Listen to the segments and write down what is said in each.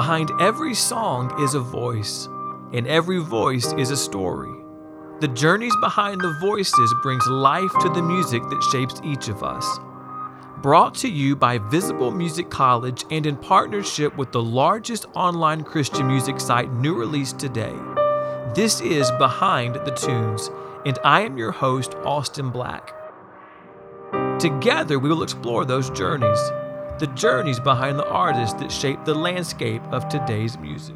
Behind every song is a voice, and every voice is a story. The journeys behind the voices brings life to the music that shapes each of us. Brought to you by Visible Music College and in partnership with the largest online Christian music site, New Release Today. This is Behind the Tunes, and I am your host, Austin Black. Together, we will explore those journeys, the journeys behind the artists that shape the landscape of today's music.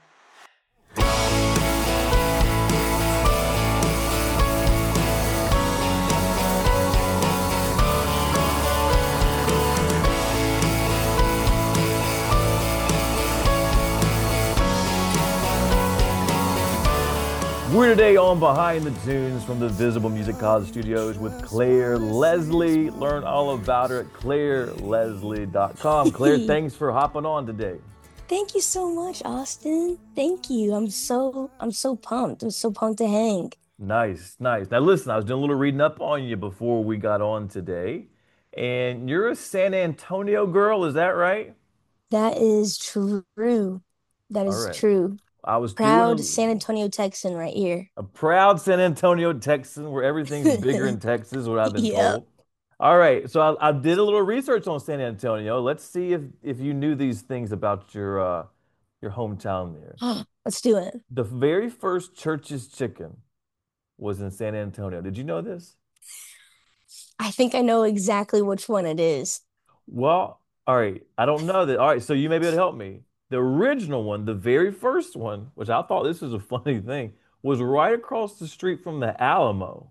We're today on Behind the Tunes from the Visible Music College studios with Claire Leslie. Learn all about her at ClaireLeslie.com. Claire, thanks for hopping on today. Thank you so much, Austin. Thank you. I'm so pumped. I'm so pumped to hang. Nice. Now listen, I was doing a little reading up on you before we got on today. And you're a San Antonio girl, is that right? That is true. That is true. I was proud San Antonio Texan right here. A proud San Antonio Texan where everything's bigger in Texas, what I've been told. All right, so I did a little research on San Antonio. Let's see if you knew these things about your hometown there. Let's do it. The very first Church's Chicken was in San Antonio. Did you know this? I think I know exactly which one it is. Well, all right. I don't know that. All right, so you may be able to help me. The original one, the very first one, which I thought this was a funny thing, was right across the street from the Alamo.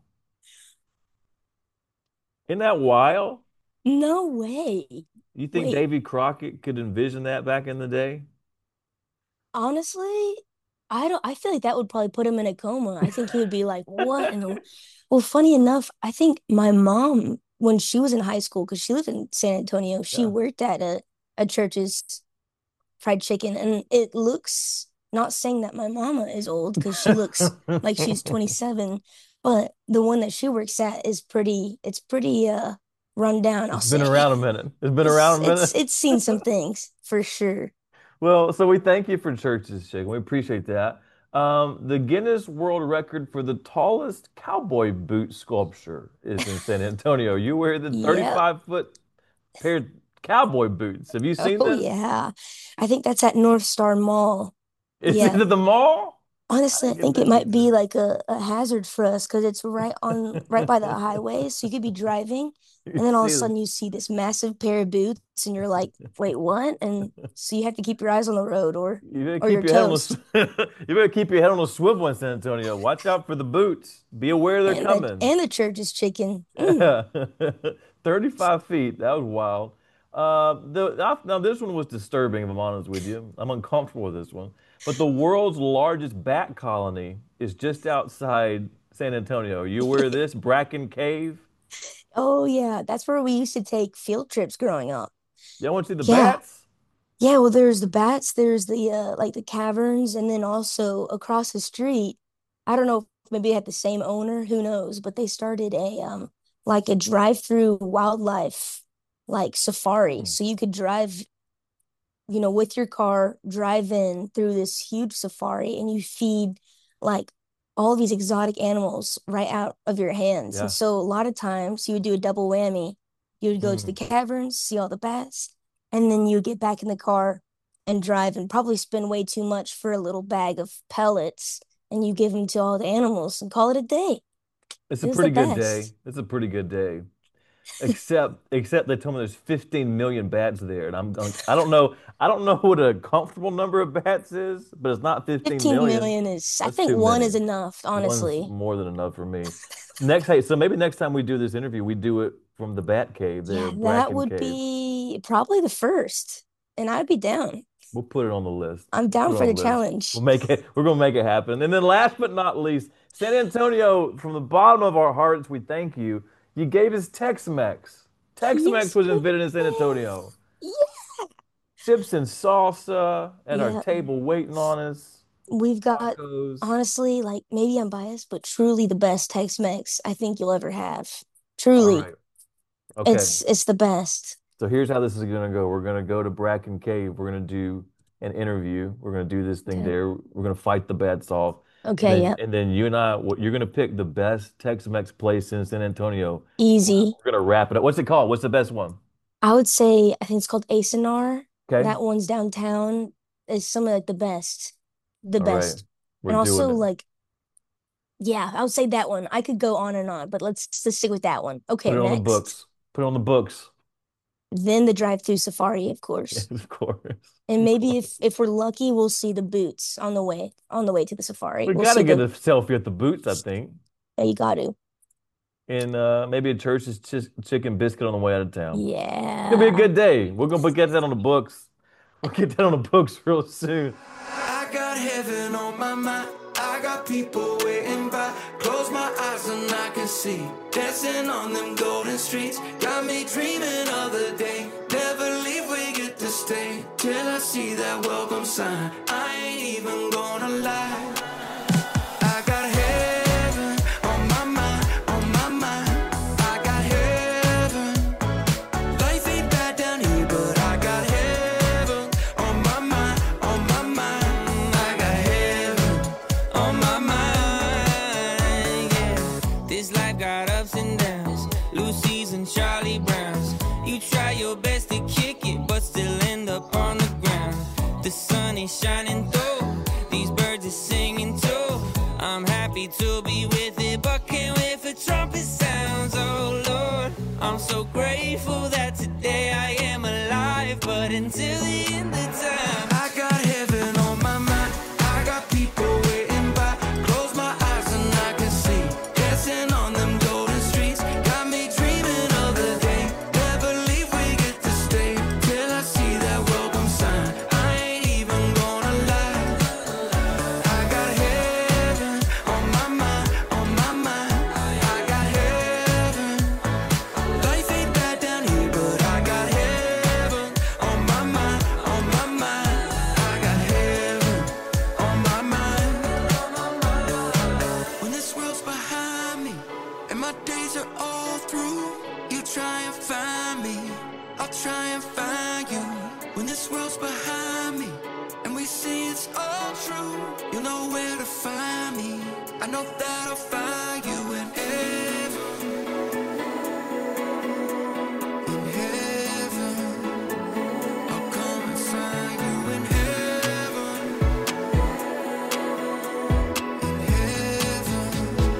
Isn't that wild? No way. You think Davy Crockett could envision that back in the day? Honestly, I feel like that would probably put him in a coma. I think he would be like, what? Well, funny enough, I think my mom, when she was in high school, because she lived in San Antonio, she worked at a Church's Fried Chicken, and it looks, not saying that my mama is old because she looks like she's 27, but the one that she works at is pretty run down. It's been around a minute. It's seen some things for sure. Well, so we thank you for Church's Chicken. We appreciate that. The Guinness World Record for the tallest cowboy boot sculpture is in San Antonio. You wear the 35-foot pair of cowboy boots. Have you seen this? Oh, yeah. I think that's at North Star Mall. Is it at the mall? Honestly, I think it might be like a hazard for us because it's right by the highway. So you could be driving and then all of a sudden you see this massive pair of boots and you're like, wait, what? And so you have to keep your eyes on the road or your toes. You better keep your head on a swivel in San Antonio. Watch out for the boots. Be aware they're coming. And the Church's Chicken. 35 feet. That was wild. Now this one was disturbing, if I'm honest with you. I'm uncomfortable with this one. But the world's largest bat colony is just outside San Antonio. You aware of this? Bracken Cave? Oh, yeah. That's where we used to take field trips growing up. You want to see the bats? Yeah, well, there's the bats, there's the like the caverns, and then also across the street, I don't know if maybe they had the same owner, who knows, but they started a like a drive-through wildlife like safari. So you could drive, with your car, drive in through this huge safari and you feed like all these exotic animals right out of your hands. And so a lot of times you would do a double whammy. You would go to the caverns, see all the bats, and then you get back in the car and drive and probably spend way too much for a little bag of pellets, and you give them to all the animals and call it a day. It's a pretty good day. It's a pretty good day. Except they told me there's 15 million bats there, and I don't know what a comfortable number of bats is, but it's not 15 million. 15 million is, I think one is enough, honestly. One's more than enough for me. So maybe next time we do this interview, we do it from the Bat Cave there. Yeah, that would be probably the first, and I'd be down. We'll put it on the list. I'm down for the challenge. We're gonna make it happen. And then last but not least, San Antonio, from the bottom of our hearts, we thank you. You gave us Tex-Mex. Tex-Mex was invented in San Antonio. Yeah. Chips and salsa at our table waiting on us. We've got, honestly, like maybe I'm biased, but truly the best Tex-Mex I think you'll ever have. Truly. Right. Okay. It's the best. So here's how this is going to go. We're going to go to Bracken Cave. We're going to do an interview. We're gonna do this thing Okay. there. We're gonna fight the bets off, and Okay, then yep. and then you and I, you're gonna pick the best Tex-Mex place in San Antonio. Easy. We're gonna wrap it up. What's it called? What's the best one? I would say I think it's called Asenar. Okay. That one's downtown. It's some of like the best. The All right. best. We're And doing also it. like yeah, I would say that one. I could go on and on, but let's stick with that one. Put Okay, it on the next. books. Put it on the books. Then the drive-through safari, of Yes, course. of course. And Of maybe course. if we're lucky, we'll see the boots on the way to the safari. We We'll gotta see get a the selfie at the boots, I think. yeah, you got to. And maybe a church's chicken biscuit on the way out of town. It's gonna be a Yeah. good day. We're gonna get that on the books. We'll get that on the books real soon. I got heaven on my mind. I got people waiting by. Close my eyes and I can see. Dancing on them golden streets. Got me dreaming of the day. Never leave, we get to stay. Till I see that welcome sign. I ain't even gonna lie. I got heaven on my mind, on my mind. I got heaven. Life ain't bad down here, but I got heaven on my mind, on my mind. I got heaven on my mind, yeah. This life got ups and downs, Lucy's and Charlie Brown's. You try your best to kick it, but still end up on the ground. The sun is shining through, these birds are singing too. I'm happy to be with it, but can't wait for trumpet sounds. Oh Lord, I'm so grateful that today I am alive. But until the end of time, I got heaven on my mind. I got people waiting by. Close my eyes and I can see. Dancing on them golden streets. Got me dreaming of the day. Never leave, we get to stay. Till I see that welcome sign. I ain't even gonna lie. I got heaven on my mind, on my mind. I got heaven. Life ain't bad down here, but I got heaven on my mind, on my mind. I got heaven on my mind. When this world's behind me and my days are all through, you try and find me, I'll try and find you. When this world's behind me and we see it's all true, you know where to find me. I know that I'll find you in heaven, in heaven. I'll come and find you in heaven, in heaven.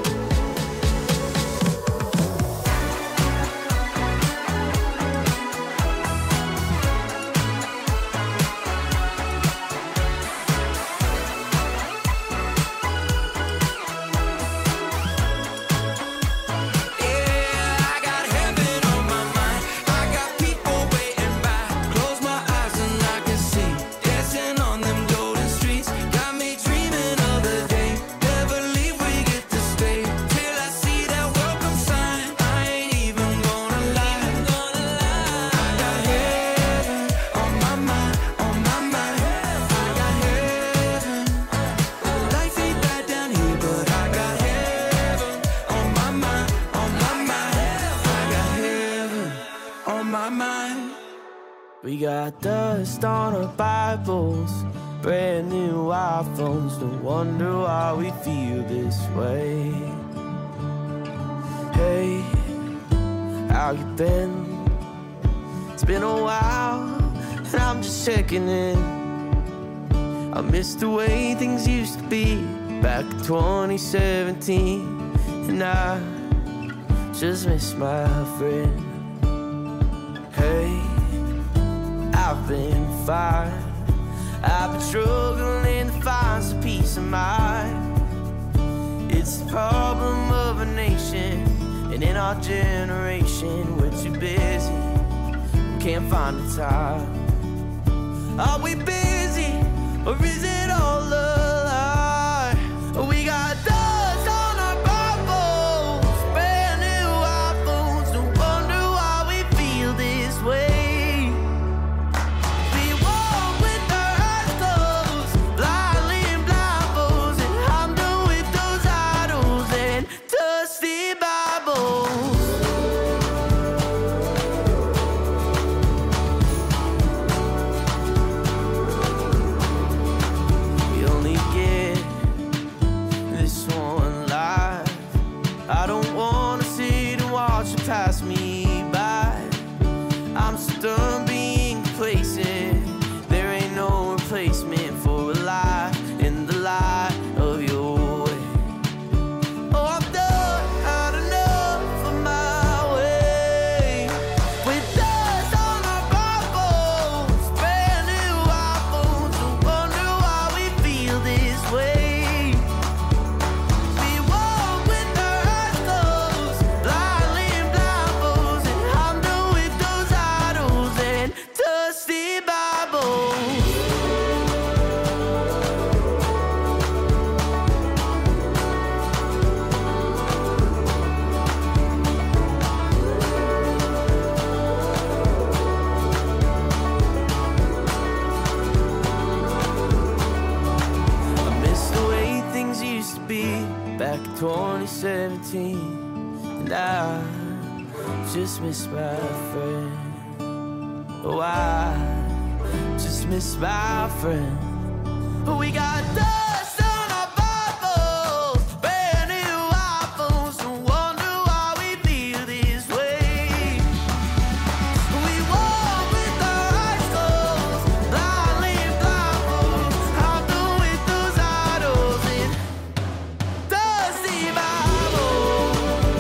Yeah, I got heaven on my mind. I got people waiting by. Close my eyes and I can see. Dancing on them golden streets. Got me dreaming of the day. Never leave, we get to stay. Till I see that welcome sign. I ain't even gonna lie. I got heaven on my mind, on my mind. I got heaven. Life ain't bad down here, but I got heaven on my mind, on my mind. I got heaven on my mind. We got dust on our Bibles, brand new iPhones. No wonder why we feel this way. Hey, how you been? It's been a while, and I'm just checking in. I miss the way things used to be back in 2017, and I just miss my friend. Hey, I've been fine. I've been struggling to find some peace of mind. It's the problem of a nation, and in our generation, we're too busy. We can't find the time. Are we busy, or is it all a lie? We got dust on our Bibles, brand new iPhones. No wonder why we feel this way. We walk with our eyes closed, blindly in blindfolds, and I'm done with those idols and dusty Bibles. 2017, and I just miss my friend. Oh, I just miss my friend. We got dust on our Bibles, brand new iPhones, no wonder why we feel this way. We walk with our eyes closed, blindly blindfold, out with those idols and dusty Bibles.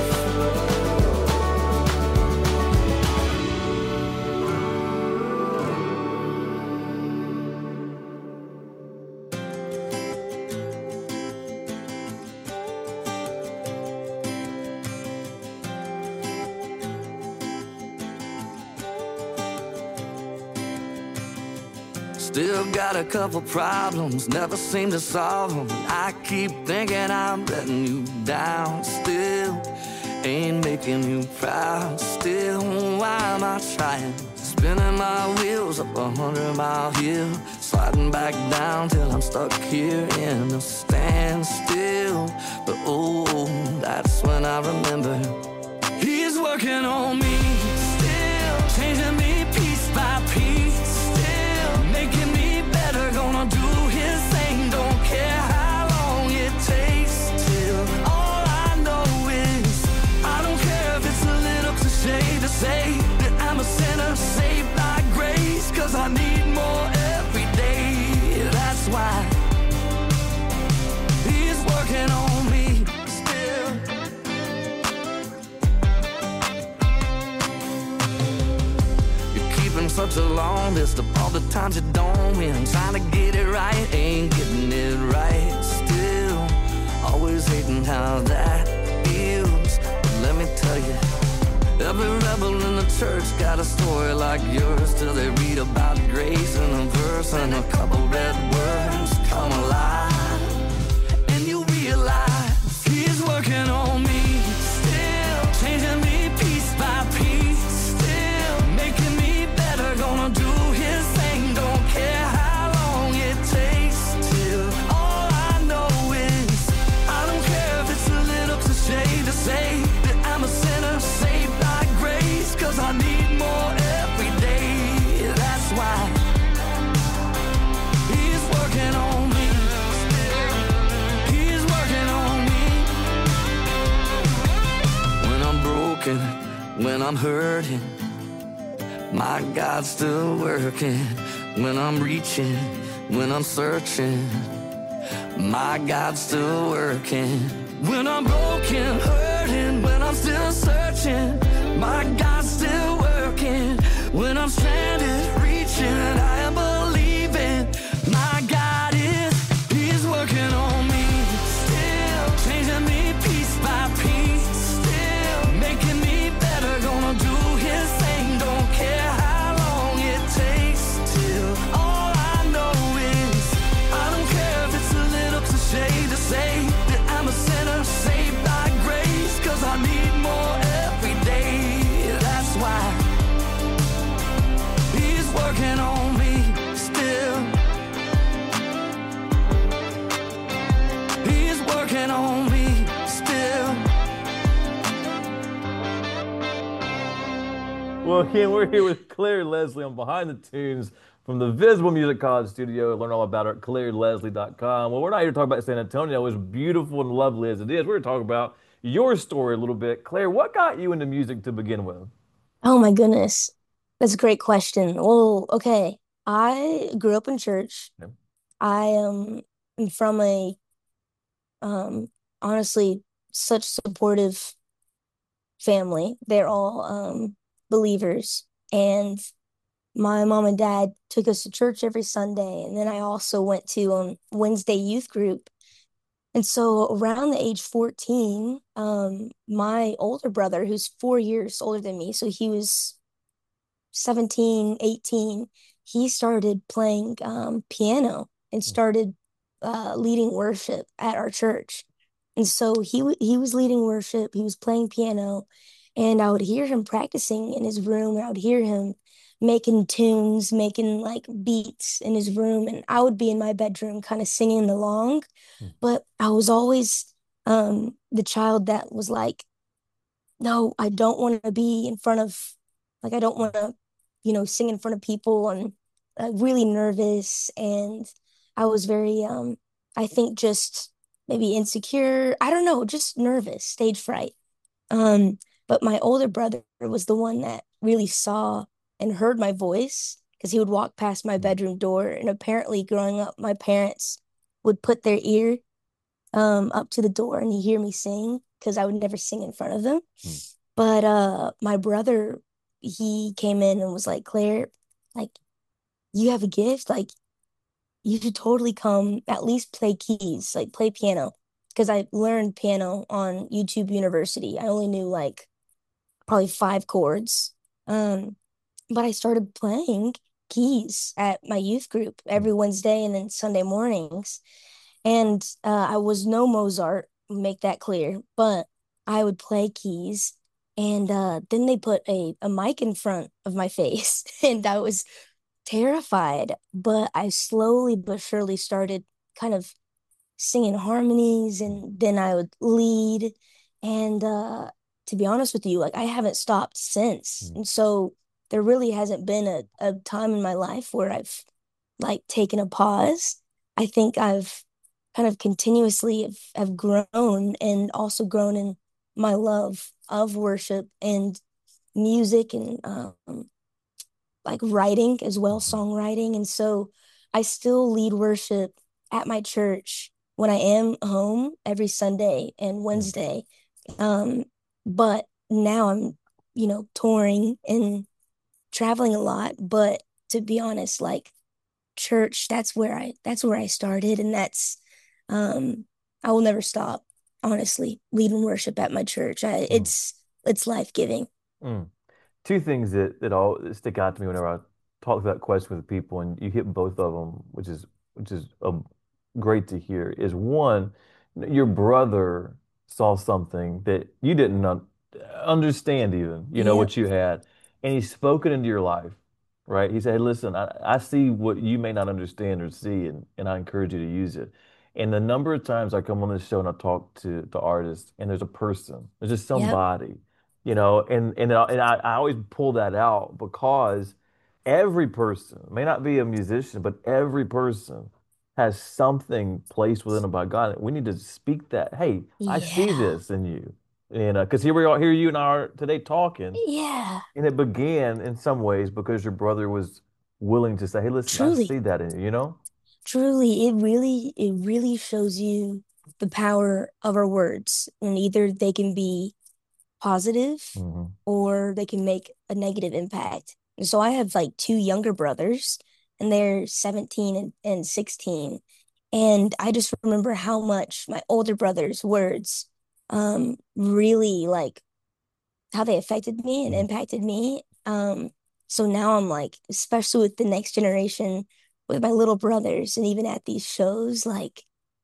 Still got a couple problems, never seem to solve them. I keep thinking I'm letting you down. Still ain't making you proud. Still, why am I trying? Spinning my wheels up 100-mile hill, sliding back down till I'm stuck here in a standstill. But oh, that's when I remember he's working on me, still changing me piece by piece. Making me better, gonna do his thing. Don't care how long it takes till all I know is I don't care if it's a little cliche to say that I'm a sinner saved by grace, cause I need more every day. That's why he's working on me still. Such a long list of all the times you don't win. Trying to get it right, ain't getting it right. Still, always hating how that feels. But let me tell you, every rebel in the church got a story like yours, till they read about grace in a verse and a couple red words come alive, and you realize he's working on me still, changing me piece by piece. Gonna do his thing, don't care how long it takes till all I know is I don't care if it's a little cliche to say that I'm a sinner saved by grace, cause I need more every day. That's why he's working on me still. He's working on me when I'm broken, when I'm hurting. My God's still working when I'm reaching, when I'm searching. My God's still working when I'm broken, hurting, when I'm still searching. My God's still working when I'm stranded, reaching. I am believing my God he's working on me still, changing me piece by piece, still making me better, gonna do his thing. Don't care how long it takes till all I know is I don't care if it's a little cliche to say that I'm a sinner saved by grace, cause I need more every day. That's why he's working on me still. He's working on me still. Well, again, we're here with Claire Leslie on Behind the Tunes from the Visible Music College studio. Learn all about her at ClaireLeslie.com. Well, we're not here to talk about San Antonio, as beautiful and lovely as it is. We're going to talk about your story a little bit. Claire, what got you into music to begin with? Oh my goodness. That's a great question. Well, okay. I grew up in church. Yeah. I am from a honestly such supportive family. They're all believers, and my mom and dad took us to church every Sunday, and then I also went to Wednesday youth group. And so around the age 14, my older brother, who's 4 years older than me, so he was 17, 18, he started playing piano and started leading worship at our church. And so he was leading worship, he was playing piano, and I would hear him practicing in his room, and I would hear him making tunes, making like beats in his room, and I would be in my bedroom kind of singing along. But I was always the child that was like, no, I don't want to be in front of, like, I don't want to, sing in front of people, and really nervous. And I was very, I think just maybe insecure. I don't know, just nervous, stage fright. Um, but my older brother was the one that really saw and heard my voice because he would walk past my bedroom door. And apparently, growing up, my parents would put their ear up to the door and he'd hear me sing because I would never sing in front of them. But my brother, he came in and was like, Claire, like, you have a gift. Like, you should totally come at least play keys, like play piano. Because I learned piano on YouTube University. I only knew like probably 5 chords. But I started playing keys at my youth group every Wednesday and then Sunday mornings. And I was no Mozart, make that clear, but I would play keys. And then they put a mic in front of my face, and I was terrified. But I slowly but surely started kind of singing harmonies, and then I would lead. And to be honest with you, like I haven't stopped since. And so there really hasn't been a time in my life where I've like taken a pause. I think I've kind of continuously have grown, and also grown in my love of worship and music, and like writing as well, songwriting. And so I still lead worship at my church when I am home every Sunday and Wednesday. But now I'm, touring and traveling a lot. But to be honest, like church, that's where I started, and that's I will never stop, honestly, leading worship at my church. It's life-giving. Mm. Two things that all stick out to me whenever I talk about question with people, and you hit both of them, which is great to hear. Is one, your brother saw something that you didn't understand even, Yeah. what you had, and he spoke it into your life, right? He said, "Hey, listen, I see what you may not understand or see, and I encourage you to use it." And the number of times I come on this show and I talk to artists, and there's a person, there's just Yep. somebody, and I always pull that out because every person may not be a musician, but every person has something placed within them by God. We need to speak that. Hey, I see Yeah. this in you, and because here we are, here you and I are today talking, Yeah. and it began in some ways because your brother was willing to say, "Hey, listen, I Truly. see that in you." You know? Truly, it really shows you the power of our words. And either they can be positive Hmm. or they can make a negative impact. And so I have like two younger brothers, and they're 17 and 16. And I just remember how much my older brother's words really, like, how they affected me and impacted me. So now I'm like, especially with the next generation, with my little brothers, and even at these shows, like,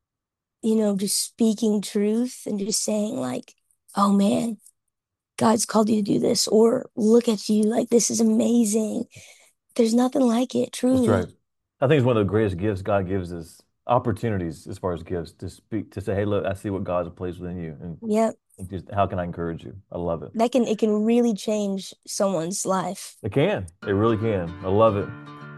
just speaking truth and just saying, like, oh man, God's called you to do this, or look at you, like, this is amazing. There's nothing like it, That's right. truly. I think it's one of the greatest gifts God gives us, opportunities as far as gifts to speak, to say, "Hey, look, I see what God's placed within you, Yep. and just how can I encourage you?" I love it. It can really change someone's life. It can. It really can. I love it.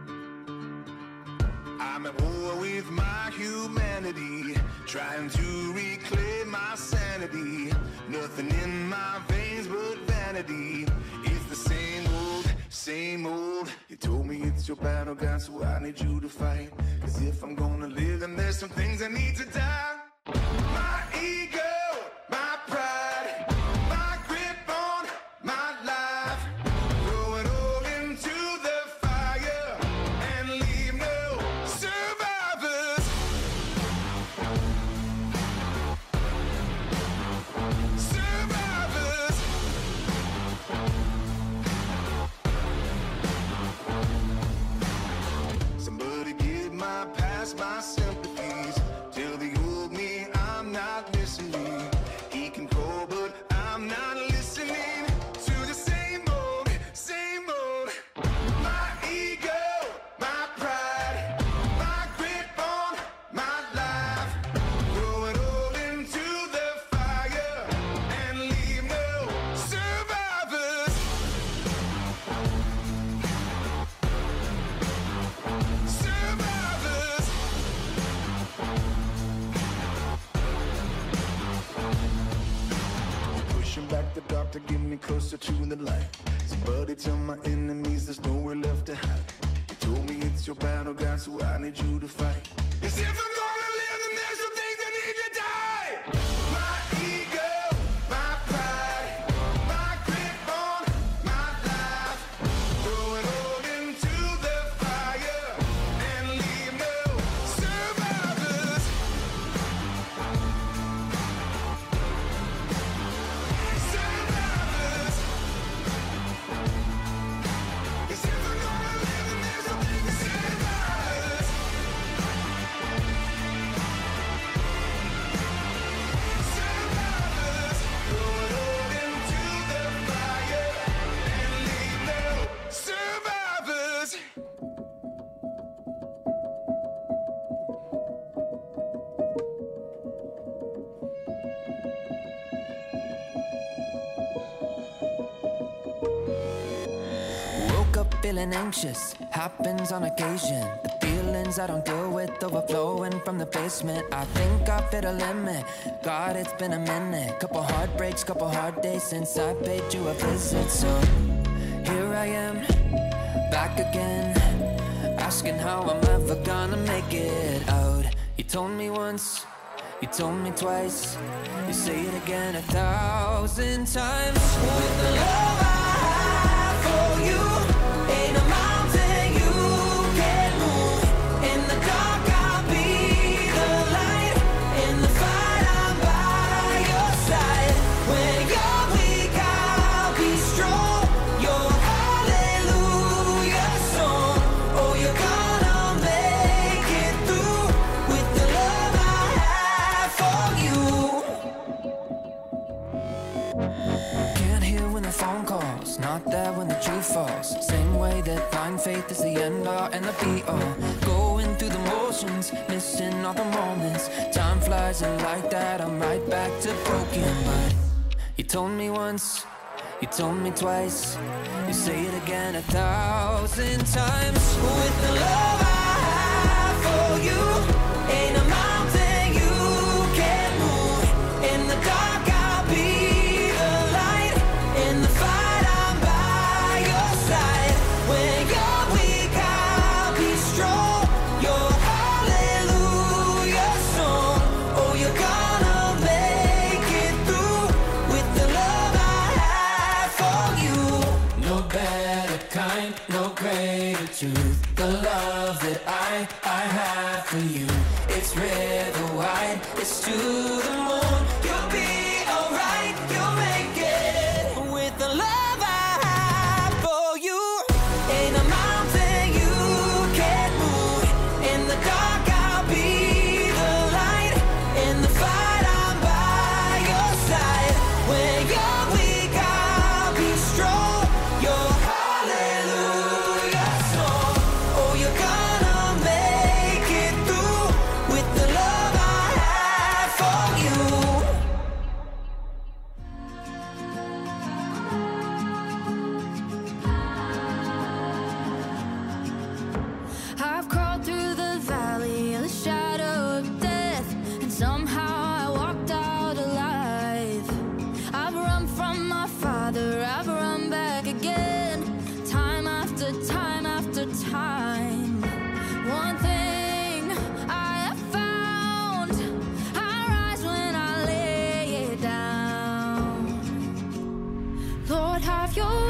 I'm at war with my humanity, trying to reclaim my sanity. Nothing in my veins but vanity. It's the same old, same old. You told me it's your battle, God, so I need you to fight. Cause if I'm gonna live, then there's some things that need to die. My ego, my pride, my grip on my life. Throw it all into the fire and leave no survivors. Survivors. Somebody give my past my sympathies. Tell the old me pushing back the dark to get me closer to the light. Somebody tell my enemies there's nowhere left to hide. You told me it's your battle, God, so I need you to fight. 'Cause if I'm gonna live, then there's some things that need to die. My ego, my pride, my grip on my life. Throw it all into the fire and leave no survivors. Survivors. 'Cause if I'm gonna live, then there's some things to survivors. Survivors. Throw it all into the fire and leave no survivors. Woke up feeling anxious, happens on occasion. The feelings I don't deal with overflowing from the basement. I think I've hit a limit. God, it's been a minute. Couple heartbreaks, couple hard days since I paid you a visit. So here I am, back again, asking how I'm ever gonna make it out. You told me once, you told me twice, you say it again 1,000 times. With the love I have for you, ain't a mountain you can't move. In the dark I'll be the light, in the fight I'm by your side. When you're weak I'll be strong, your hallelujah song. Oh, you're gonna make it through with the love I have for you. Can't hear when the phone calls, not there when the truth falls. Same way that blind faith is the end all and the be all. Going through the motions, missing all the moments. Time flies and like that I'm right back to broken. But you told me once, you told me twice, you say it again 1,000 times. With the love I have for you, ain't a mountain you can't move. In the dark I'll be the light, in the fight I'm by your side. When you're weak I'll be strong, your hallelujah song. Oh, you're gonna make it through with the love I have for you. No better kind, no greater truth. The love that I have for you, it's river wide, it's to the moon. You'll be alright, you'll make it with the love I have for you. Ain't a mountain you can't move. In the dark I'll be the light, in the fight I'm by your side. When you're weak I'll be strong, your hallelujah song. Oh, you're gonna make it through with the love I have for you. I've crawled through the valley of the shadow of death, and somehow I walked out alive. I've run from my father, I've run back again, time after time after time. One thing I have found, I rise when I lay it down. Lord, have your